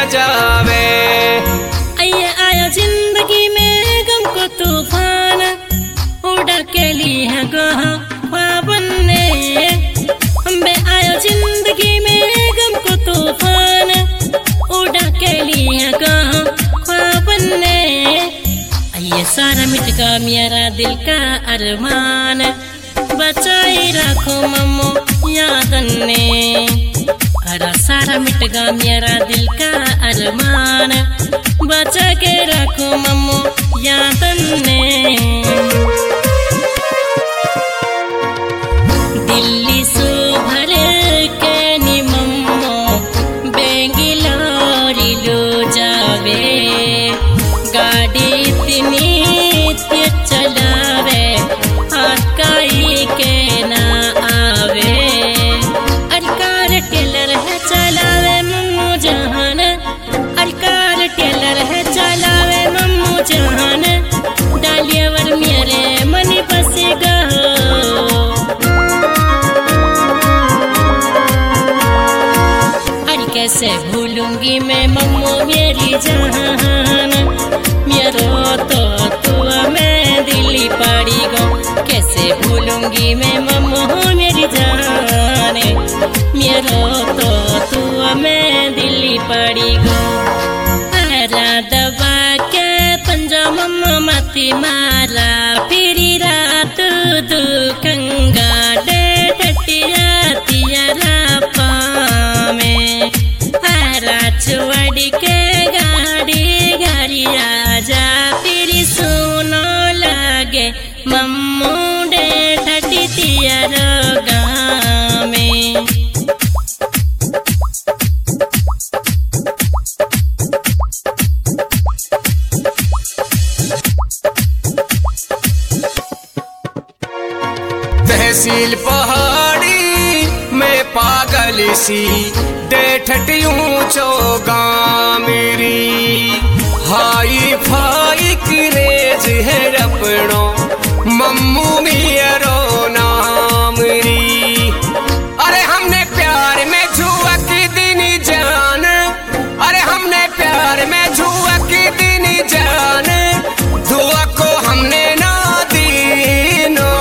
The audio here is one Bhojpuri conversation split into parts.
जावे। ये आया जिंदगी में गम को तूफान, उड़ा के लिए बनने। बे आया जिंदगी में गम को तूफान, उड़ा के लिए बनने। ये सारा मिट गया मेरा दिल का अरमान, बचाई रखो मम्मो यादन ने। अरे सारा मिट गया मेरा दिल का अरमान, बचा के रखो मम्मो यादन ने। दिल्ली सो भर के नी मम्मो बेंगलोरी लो जावे, गाड़ी इतनी तेज चलावे हकाई के ना आवे। अरकार टेलर है चलावे मम्मू जहान, अरकार टेलर है चलावे मम्मू जहान। डालियावर मेरे मन बसेगा, अरे कैसे भूलूंगी मैं मम्मू मेरी जहान। मेरा तो मैं दिल्ली पड़ी गो, कैसे भूलूंगी मैं मम्मू मेरी जान। मेरा तो मैं दिल्ली पड़ी गो। अरा दबा के पंजा मम्मा मती मारा, फिर रात दुखंगा डे टटिया तियारा पामे। अरा चुवड़ी के गाड़ी गाड़ी आजा, फिर सुनो लगे मम्मू डे ठटी तियारा गामे। तहसील पहाड़ी में पागल सी दे ठटियूं चोगा मेरी। हाई फाई क्रेज है रपड़ो मम्मू मेरो नाम री। अरे हमने प्यार में झुक दिन जान, अरे हमने प्यार में झुक दिन जान। दुआ को हमने ना दीनो,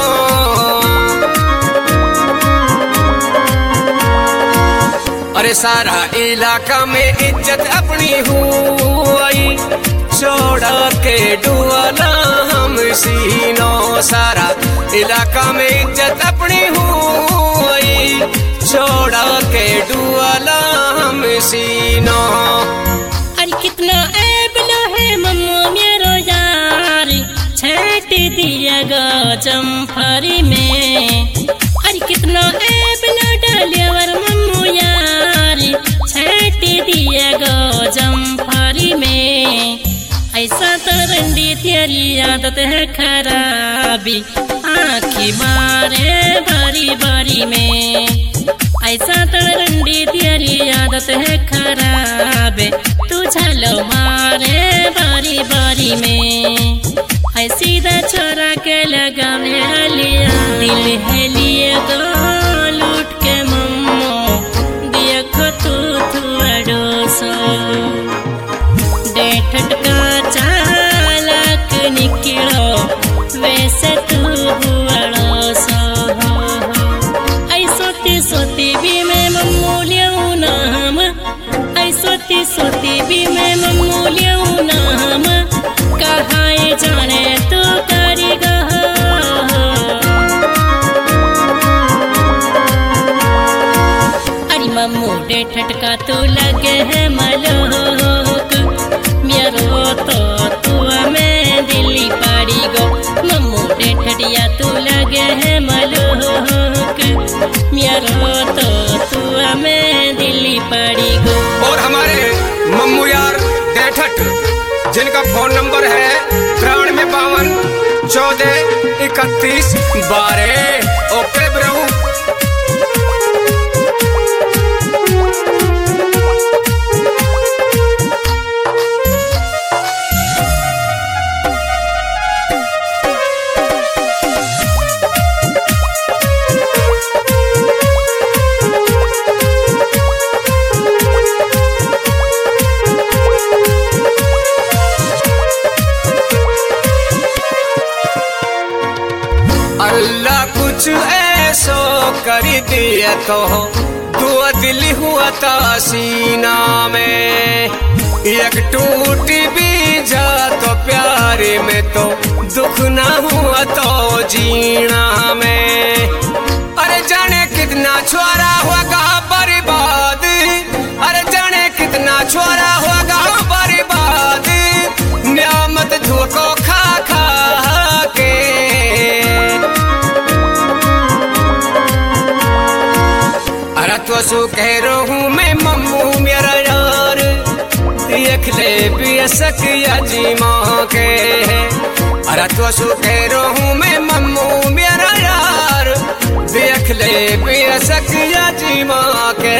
अरे सारा इलाका में इज्जत अपनी हुई, छोड़ा के डुआला हम सीनो। सारा इलाका में इज्जत अपनी हुई, छोड़ा के डुआला हम सीनो। अरे कितना ऐबलो है मम्मू मेरो यार, छेट दिया गो जमफरी में। अरे कितना ऐबलो डालियावर मम्मू यार, छेट दिया गो जमफरी में। ऐसा तो रंडी तेरी आदत है खराबी, आँखी मारे बारी बारी में। ऐसा तो रंडी तेरी आदत है खराब, तू झलो मारे बारी बारी में। ऐ सीधा छोरा के लगा में लिया, दिल है लिए गो लूट के मम्मो, देखो तू अड़ोसो। डेठट का चालक निकलो, वैसे तू अड़ोसो। ऐ सोती भी मैं मम्मू लियाऊं नाम, ऐ सोती भी मैं मम्मू लियाऊं नाम। कहाँ जाने तू करेगा, अरे मम्मू डेठट का तू लगे है मलोक। मेरो तो मैं दिल्ली पड़ी गो, मम्मू डेठटिया तू लगे है मलोक। मेरो तो मैं दिल्ली पड़ी गो। और हमारे मम्मू यार डेठट, जिनका फोन नंबर है 9352 14 31 12। Okay bro. तो दो दिल हुआ था सीना में, एक टूटी भी जा तो प्यारे में तो दुख ना हुआ तो जीना में। अरे जाने कितना छोरा होगा बर्बाद, अरे जाने कितना छोरा होगा बर्बाद, नियामत धोखो खा खा के। अरे तो सु कह रहा हूँ मैं मम्मू मेरा यार, देख ले बेशक जी माँ के। अरे तो सु कह रहा हूँ मैं मम्मू मेरा यार, देख ले बेशक जी माँ के।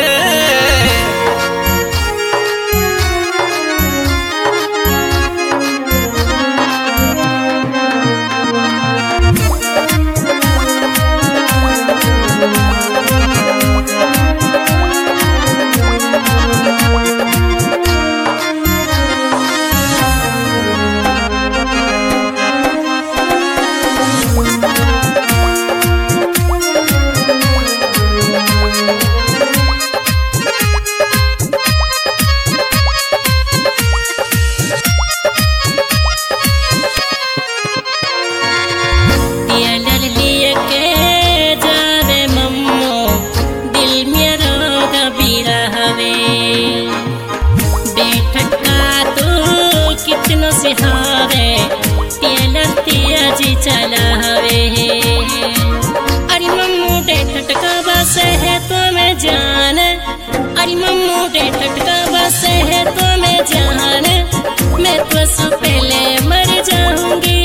सिहावे टेलर तेजी चलावे, अरे मम्मू डे ठटका बस है तो मैं जान, अरे मम्मू डे ठटका बस है तो मैं जान, मैं तो सो पहले मर जाऊंगी।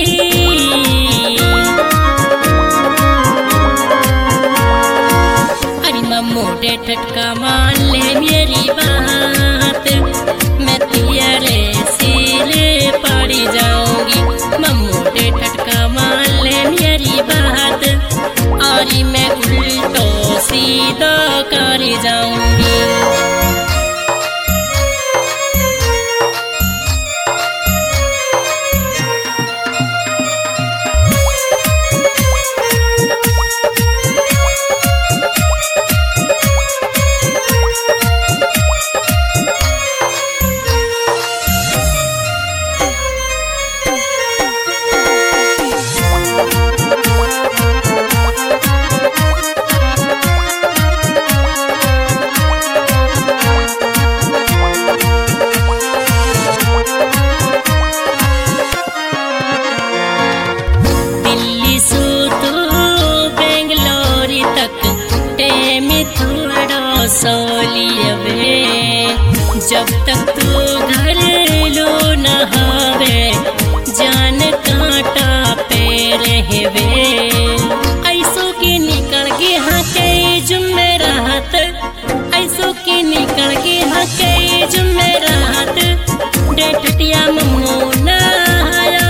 अरे मम्मू डे ठटका मान ले मेरी बात, मैं तेरे सिरे पड़ी जाऊंगी। मम्मू डे ठटका मान ले मेरी बात, और मैं उल्टो सीधा कर जाऊंगी। सोलियवे जब तक तू घर लो नहावे, जान कांटा पे रहवे, ऐसो की निकल के हाँ के जुमेरात, ऐसो की निकल के हाँ के जुमेरात, डेठटिया मम्मू ना आया।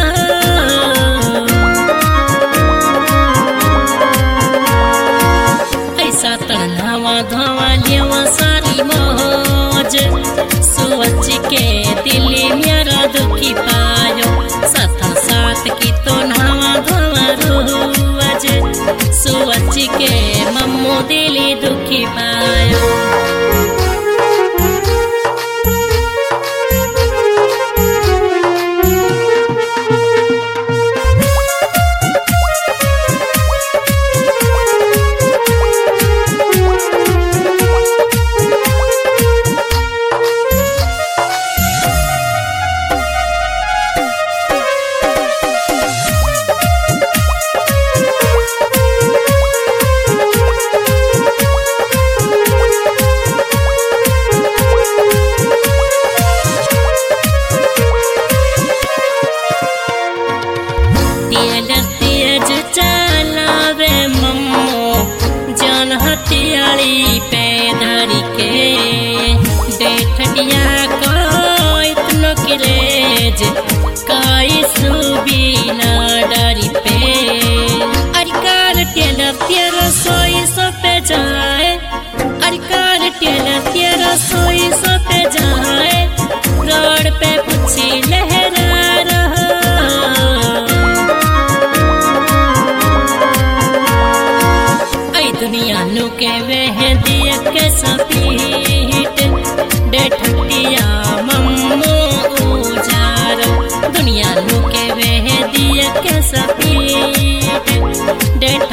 ऐसा तन्हावा धोवा लेवा सारी मौज, सोच के दिल मेरा दुखी पायो, साथ साथ की तो नहावा धोवा रोज, सोच के मम्मू दिल दुखी पायो। हथियाली पे धरी के डेठटिया को इतनो किलेज काई सुबी ना डरी पे, अरिकार टेलर तेरा सोई सो पे जाए, अरिकार टेलर तेरा सोई सो पे जाए, रोड पे पूछी लहरा रहा। दुनिया नु के वह दिया मम्मो उजारो दुनिया लुके वह दिया के सपीट डेट